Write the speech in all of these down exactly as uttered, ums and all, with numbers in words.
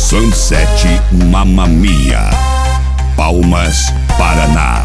Sunset Mamma Mia, Palmas, Paraná.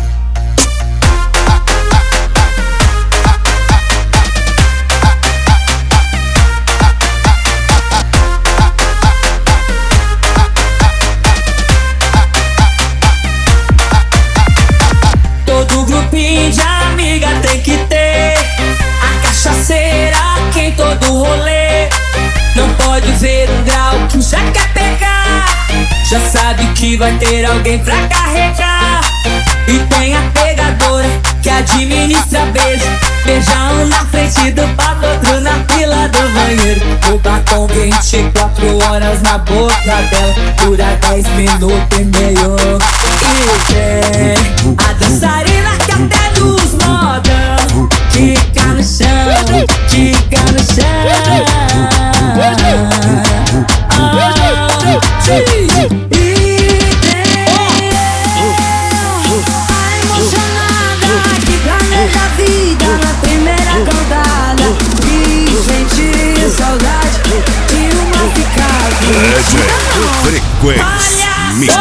Todo grupinho de amiga tem que ter a cachaceira que em todo rolê. Não pode ver um grau que já quer pegar, já sabe que vai ter alguém pra carregar. E tem a pegadora que administra beijo, beija um na frente do papo, outro na fila do banheiro. O batom vinte e quatro horas na boca dela, dura dez minutos e meio. E tem a dançarina que até nos modão fica no chão, fica no chão. Frequência Mix.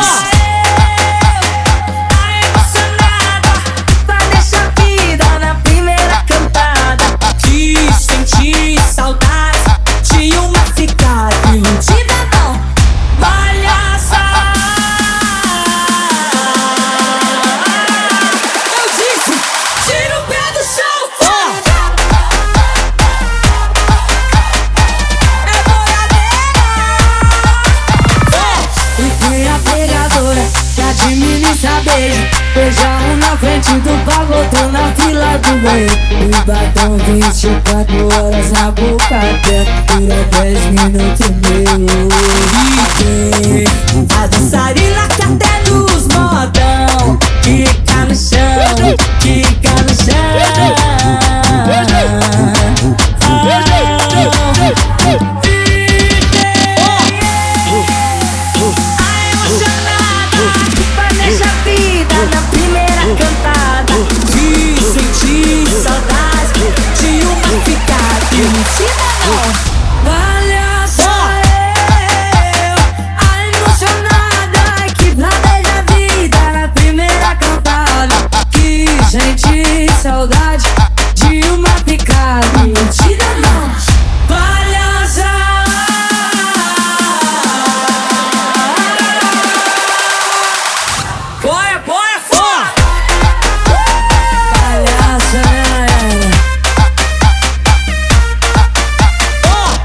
Beija um na frente do pago, outro na fila do banheiro. O batom vinte e quatro horas na boca dela, dura dez minutos e meio. E tem a dançarina